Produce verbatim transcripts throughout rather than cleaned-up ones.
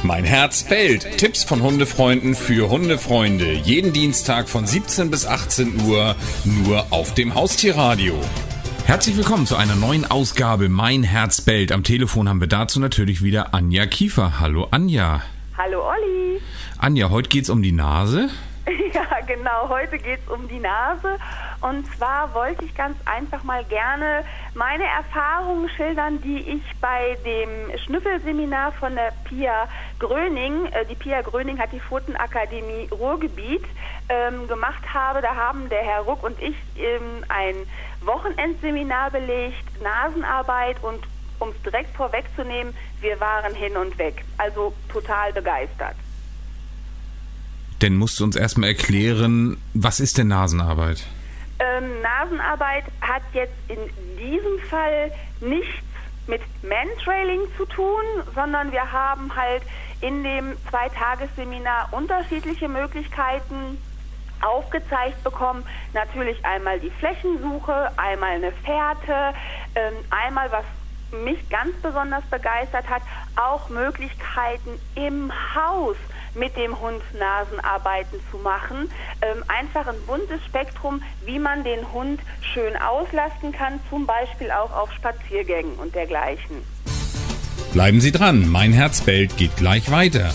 Mein Herz bellt. Tipps von Hundefreunden für Hundefreunde. Jeden Dienstag von siebzehn bis achtzehn Uhr nur auf dem Haustierradio. Herzlich willkommen zu einer neuen Ausgabe Mein Herz bellt. Am Telefon haben wir dazu natürlich wieder Anja Kiefer. Hallo Anja. Hallo Olli. Anja, heute geht's um die Nase. Ja, genau. Heute geht's um die Nase. Und zwar wollte ich ganz einfach mal gerne meine Erfahrungen schildern, die ich bei dem Schnüffelseminar von der Pia Gröning, äh, die Pia Gröning hat die Pfotenakademie Ruhrgebiet ähm, gemacht habe. Da haben der Herr Ruck und ich ähm, ein Wochenendseminar belegt, Nasenarbeit, und um es direkt vorwegzunehmen, wir waren hin und weg. Also total begeistert. Denn musst du uns erstmal erklären, was ist denn Nasenarbeit? Ähm, Nasenarbeit hat jetzt in diesem Fall nichts mit Mantrailing zu tun, sondern wir haben halt in dem Zweitagesseminar unterschiedliche Möglichkeiten aufgezeigt bekommen. Natürlich einmal die Flächensuche, einmal eine Fährte, ähm, einmal, was mich ganz besonders begeistert hat, auch Möglichkeiten im Haus mit dem Hund Nasenarbeiten zu machen. Ähm, einfach ein buntes Spektrum, wie man den Hund schön auslasten kann, zum Beispiel auch auf Spaziergängen und dergleichen. Bleiben Sie dran, Mein Herz bellt geht gleich weiter.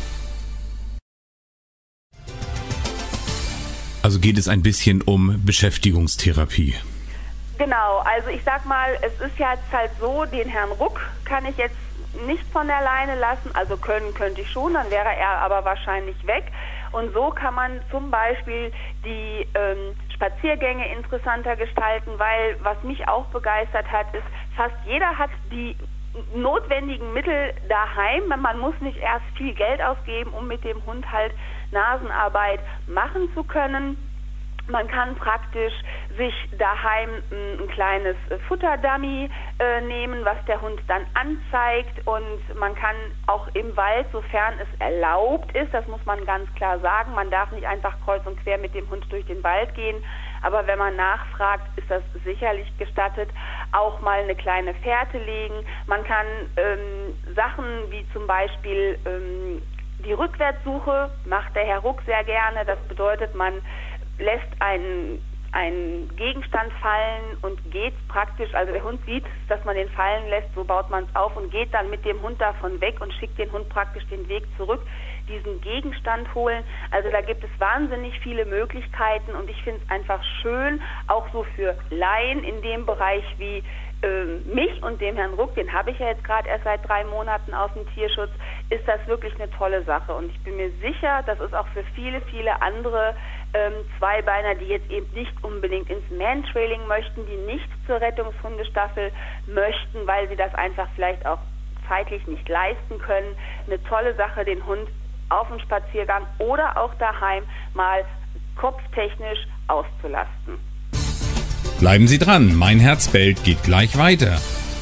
Also geht es ein bisschen um Beschäftigungstherapie. Genau, also ich sag mal, es ist ja jetzt halt so, den Herrn Ruck kann ich jetzt nicht von der Leine lassen, also können könnte ich schon, dann wäre er aber wahrscheinlich weg. Und so kann man zum Beispiel die ähm, Spaziergänge interessanter gestalten, weil was mich auch begeistert hat, ist, fast jeder hat die notwendigen Mittel daheim. Man muss nicht erst viel Geld ausgeben, um mit dem Hund halt Nasenarbeit machen zu können. Man kann praktisch sich daheim ein kleines Futterdummy äh, nehmen, was der Hund dann anzeigt, und man kann auch im Wald, sofern es erlaubt ist, das muss man ganz klar sagen, man darf nicht einfach kreuz und quer mit dem Hund durch den Wald gehen, aber wenn man nachfragt, ist das sicherlich gestattet, auch mal eine kleine Fährte legen. Man kann ähm, Sachen wie zum Beispiel ähm, die Rückwärtssuche, macht der Herr Ruck sehr gerne, das bedeutet, man lässt einen, einen Gegenstand fallen und geht praktisch, also der Hund sieht, dass man den fallen lässt, so baut man es auf und geht dann mit dem Hund davon weg und schickt den Hund praktisch den Weg zurück, diesen Gegenstand holen. Also da gibt es wahnsinnig viele Möglichkeiten, und ich finde es einfach schön, auch so für Laien in dem Bereich wie äh, mich und dem Herrn Ruck, den habe ich ja jetzt gerade erst seit drei Monaten aus dem Tierschutz, ist das wirklich eine tolle Sache, und ich bin mir sicher, das ist auch für viele, viele andere ähm, Zweibeiner, die jetzt eben nicht unbedingt ins Mantrailing möchten, die nicht zur Rettungshundestaffel möchten, weil sie das einfach vielleicht auch zeitlich nicht leisten können, eine tolle Sache, den Hund auf dem Spaziergang oder auch daheim mal kopftechnisch auszulasten. Bleiben Sie dran, Mein Herz bellt geht gleich weiter.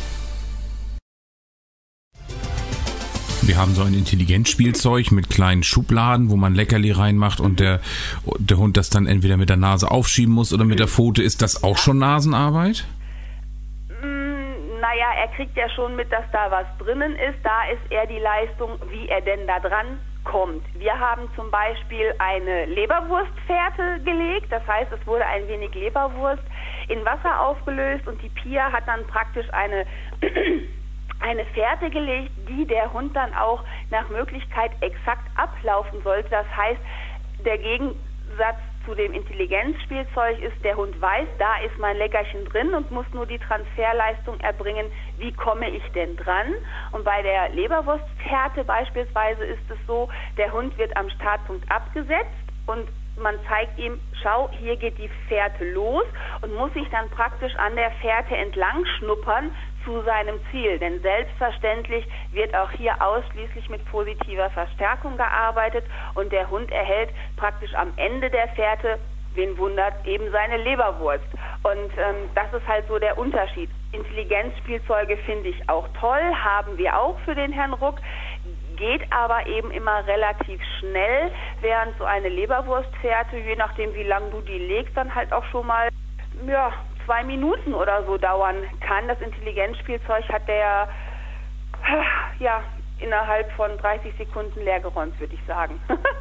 Wir haben so ein Intelligenzspielzeug mit kleinen Schubladen, wo man Leckerli reinmacht und der, der Hund das dann entweder mit der Nase aufschieben muss oder mit der Pfote. Ist das auch schon Nasenarbeit? Mm, naja, er kriegt ja schon mit, dass da was drinnen ist. Da ist eher die Leistung, wie er denn da dran kommt. Wir haben zum Beispiel eine Leberwurstfährte gelegt. Das heißt, es wurde ein wenig Leberwurst in Wasser aufgelöst, und die Pia hat dann praktisch eine eine Fährte gelegt, die der Hund dann auch nach Möglichkeit exakt ablaufen sollte. Das heißt, der Gegensatz zu dem Intelligenzspielzeug ist, der Hund weiß, da ist mein Leckerchen drin und muss nur die Transferleistung erbringen, wie komme ich denn dran? Und bei der Leberwurstfährte beispielsweise ist es so, der Hund wird am Startpunkt abgesetzt und man zeigt ihm, schau, hier geht die Fährte los, und muss sich dann praktisch an der Fährte entlang schnuppern zu seinem Ziel. Denn selbstverständlich wird auch hier ausschließlich mit positiver Verstärkung gearbeitet, und der Hund erhält praktisch am Ende der Fährte, wen wundert, eben seine Leberwurst. Und ähm, das ist halt so der Unterschied. Intelligenzspielzeuge finde ich auch toll, haben wir auch für den Herrn Ruck. Geht aber eben immer relativ schnell, während so eine Leberwurstfährte, je nachdem wie lange du die legst, dann halt auch schon mal ja, zwei Minuten oder so dauern kann. Das Intelligenzspielzeug hat der ja innerhalb von dreißig Sekunden leer geräumt, würde ich sagen.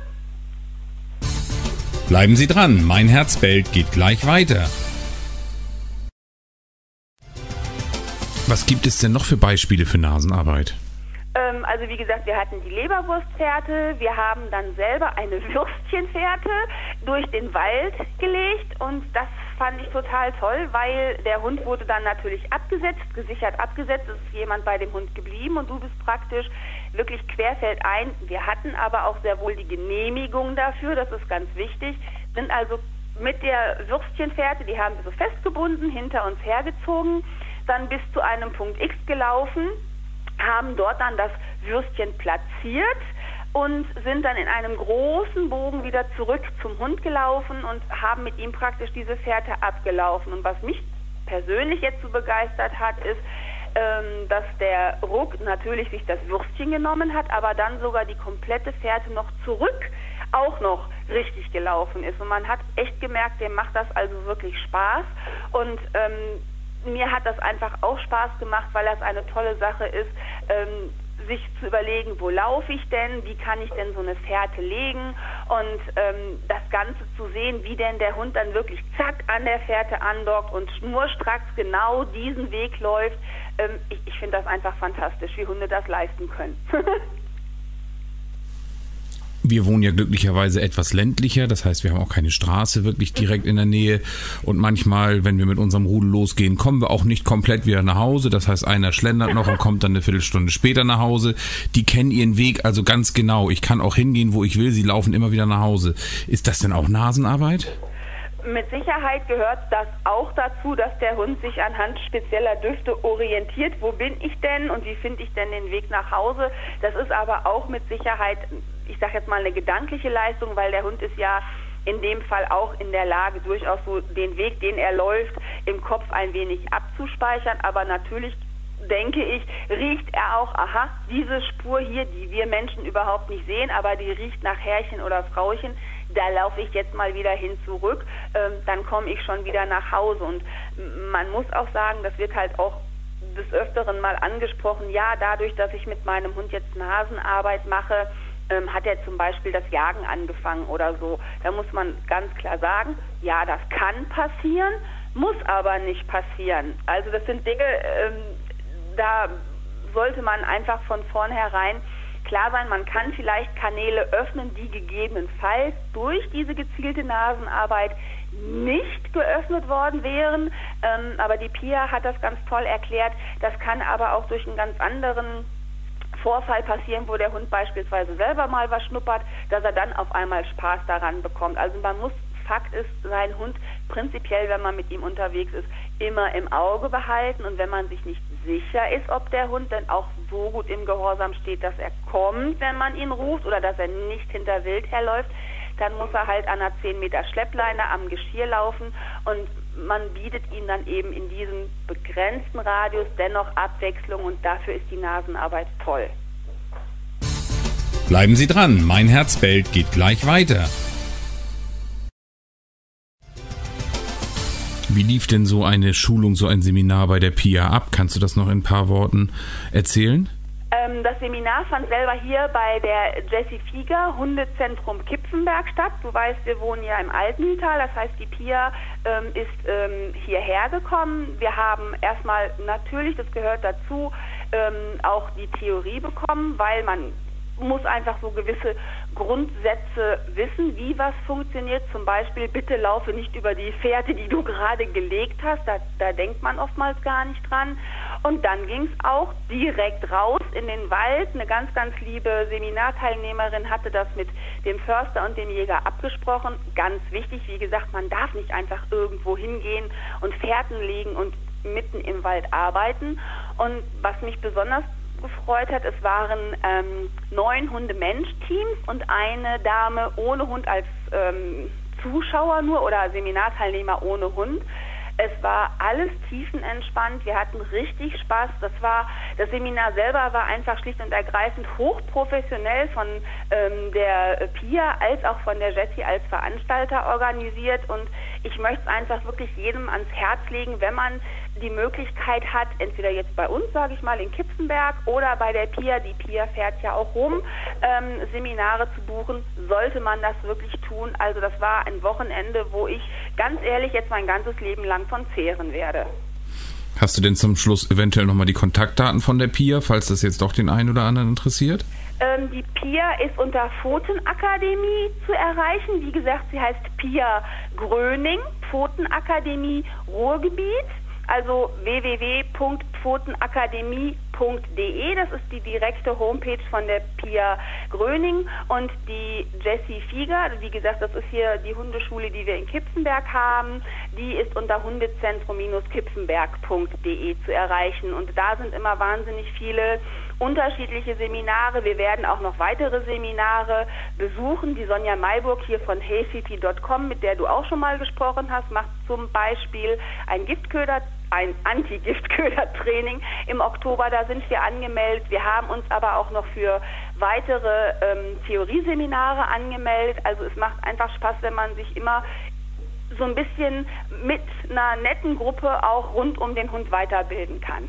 Bleiben Sie dran, mein Herz bellt geht gleich weiter. Was gibt es denn noch für Beispiele für Nasenarbeit? Ähm, also wie gesagt, wir hatten die Leberwurstfährte, wir haben dann selber eine Würstchenfährte durch den Wald gelegt und das fand ich total toll, weil der Hund wurde dann natürlich abgesetzt, gesichert abgesetzt, es ist jemand bei dem Hund geblieben und du bist praktisch wirklich querfeldein. Wir hatten aber auch sehr wohl die Genehmigung dafür, das ist ganz wichtig, sind also mit der Würstchenfährte, die haben wir so festgebunden, hinter uns hergezogen, dann bis zu einem Punkt X gelaufen, haben dort dann das Würstchen platziert und sind dann in einem großen Bogen wieder zurück zum Hund gelaufen und haben mit ihm praktisch diese Fährte abgelaufen. Und was mich persönlich jetzt so begeistert hat, ist, ähm, dass der Ruck natürlich sich das Würstchen genommen hat, aber dann sogar die komplette Fährte noch zurück auch noch richtig gelaufen ist. Und man hat echt gemerkt, dem macht das also wirklich Spaß. Und ähm, mir hat das einfach auch Spaß gemacht, weil das eine tolle Sache ist, ähm, sich zu überlegen, wo laufe ich denn, wie kann ich denn so eine Fährte legen und ähm, das Ganze zu sehen, wie denn der Hund dann wirklich zack an der Fährte andockt und schnurstracks genau diesen Weg läuft. Ähm, ich ich finde das einfach fantastisch, wie Hunde das leisten können. Wir wohnen ja glücklicherweise etwas ländlicher, das heißt, wir haben auch keine Straße wirklich direkt in der Nähe und manchmal, wenn wir mit unserem Rudel losgehen, kommen wir auch nicht komplett wieder nach Hause, das heißt, einer schlendert noch und kommt dann eine Viertelstunde später nach Hause. Die kennen ihren Weg also ganz genau. Ich kann auch hingehen, wo ich will, sie laufen immer wieder nach Hause. Ist das denn auch Nasenarbeit? Mit Sicherheit gehört das auch dazu, dass der Hund sich anhand spezieller Düfte orientiert. Wo bin ich denn und wie finde ich denn den Weg nach Hause? Das ist aber auch mit Sicherheit, ich sage jetzt mal, eine gedankliche Leistung, weil der Hund ist ja in dem Fall auch in der Lage, durchaus so den Weg, den er läuft, im Kopf ein wenig abzuspeichern. Aber natürlich denke ich, riecht er auch, aha, diese Spur hier, die wir Menschen überhaupt nicht sehen, aber die riecht nach Herrchen oder Frauchen, da laufe ich jetzt mal wieder hin zurück, ähm, dann komme ich schon wieder nach Hause. Und man muss auch sagen, das wird halt auch des Öfteren mal angesprochen, ja, dadurch, dass ich mit meinem Hund jetzt Nasenarbeit mache, ähm, hat er zum Beispiel das Jagen angefangen oder so. Da muss man ganz klar sagen, ja, das kann passieren, muss aber nicht passieren. Also das sind Dinge, ähm, da sollte man einfach von vornherein klar sein, man kann vielleicht Kanäle öffnen, die gegebenenfalls durch diese gezielte Nasenarbeit nicht geöffnet worden wären. Ähm, aber die Pia hat das ganz toll erklärt. Das kann aber auch durch einen ganz anderen Vorfall passieren, wo der Hund beispielsweise selber mal was schnuppert, dass er dann auf einmal Spaß daran bekommt. Also man muss, Fakt ist, seinen Hund prinzipiell, wenn man mit ihm unterwegs ist, immer im Auge behalten. Und wenn man sich nicht sicher ist, ob der Hund denn auch so gut im Gehorsam steht, dass er kommt, wenn man ihn ruft oder dass er nicht hinter Wild herläuft, dann muss er halt an einer zehn Meter Schleppleine am Geschirr laufen und man bietet ihm dann eben in diesem begrenzten Radius dennoch Abwechslung und dafür ist die Nasenarbeit toll. Bleiben Sie dran, mein Herz bellt geht gleich weiter. Wie lief denn so eine Schulung, so ein Seminar bei der Pia ab? Kannst du das noch in ein paar Worten erzählen? Ähm, das Seminar fand selber hier bei der Jessie Fieger, Hundezentrum Kipfenberg statt. Du weißt, wir wohnen ja im Altmühltal, das heißt, die Pia ähm, ist ähm, hierher gekommen. Wir haben erstmal natürlich, das gehört dazu, ähm, auch die Theorie bekommen, weil man muss einfach so gewisse Grundsätze wissen, wie was funktioniert. Zum Beispiel, bitte laufe nicht über die Fährte, die du gerade gelegt hast. Da, da denkt man oftmals gar nicht dran. Und dann ging es auch direkt raus in den Wald. Eine ganz, ganz liebe Seminarteilnehmerin hatte das mit dem Förster und dem Jäger abgesprochen. Ganz wichtig, wie gesagt, man darf nicht einfach irgendwo hingehen und Fährten legen und mitten im Wald arbeiten. Und was mich besonders gefreut hat, es waren ähm, neun Hunde-Mensch-Teams und eine Dame ohne Hund als ähm, Zuschauer nur oder Seminarteilnehmer ohne Hund. Es war alles tiefenentspannt, wir hatten richtig Spaß. Das war, das Seminar selber war einfach schlicht und ergreifend hochprofessionell von ähm, der Pia als auch von der Jessie als Veranstalter organisiert und ich möchte es einfach wirklich jedem ans Herz legen, wenn man die Möglichkeit hat, entweder jetzt bei uns, sage ich mal, in Kipfenberg oder bei der P I A, die P I A fährt ja auch rum, ähm, Seminare zu buchen, sollte man das wirklich tun. Also das war ein Wochenende, wo ich ganz ehrlich jetzt mein ganzes Leben lang von zehren werde. Hast du denn zum Schluss eventuell nochmal die Kontaktdaten von der P I A, falls das jetzt doch den einen oder anderen interessiert? Ähm, die P I A ist unter Pfotenakademie zu erreichen. Wie gesagt, sie heißt P I A Gröning, Pfotenakademie Ruhrgebiet. Also w w w punkt pfotenakademie punkt d e, das ist die direkte Homepage von der P I A Gröning, und die Jessie Fieger, wie gesagt, das ist hier die Hundeschule, die wir in Kipfenberg haben, die ist unter hundezentrum kipfenberg punkt d e zu erreichen, und da sind immer wahnsinnig viele unterschiedliche Seminare. Wir werden auch noch weitere Seminare besuchen. Die Sonja Mayburg hier von hey fifi punkt com, mit der du auch schon mal gesprochen hast, macht zum Beispiel ein Giftköder, ein Anti-Giftköder-Training im Oktober. Da sind wir angemeldet. Wir haben uns aber auch noch für weitere ähm, Theorieseminare angemeldet. Also es macht einfach Spaß, wenn man sich immer so ein bisschen mit einer netten Gruppe auch rund um den Hund weiterbilden kann.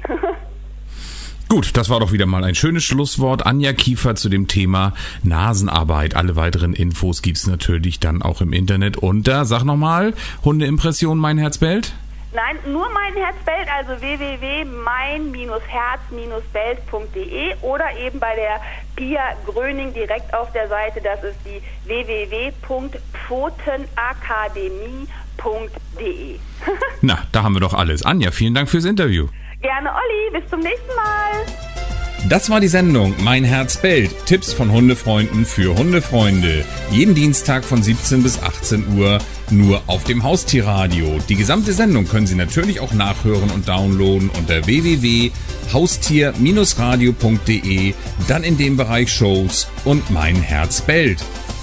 Gut, das war doch wieder mal ein schönes Schlusswort. Anja Kiefer zu dem Thema Nasenarbeit. Alle weiteren Infos gibt's natürlich dann auch im Internet unter, sag nochmal, Hundeimpression, mein Herz bellt? Nein, nur mein Herz bellt, also w w w punkt mein herz bellt punkt d e oder eben bei der P I A Gröning direkt auf der Seite, das ist die w w w punkt pfotenakademie punkt d e. Na, da haben wir doch alles. Anja, vielen Dank fürs Interview. Gerne, Olli. Bis zum nächsten Mal. Das war die Sendung Mein Herz bellt. Tipps von Hundefreunden für Hundefreunde. Jeden Dienstag von siebzehn bis achtzehn Uhr nur auf dem Haustierradio. Die gesamte Sendung können Sie natürlich auch nachhören und downloaden unter w w w punkt haustier radio punkt d e, dann in dem Bereich Shows und Mein Herz bellt.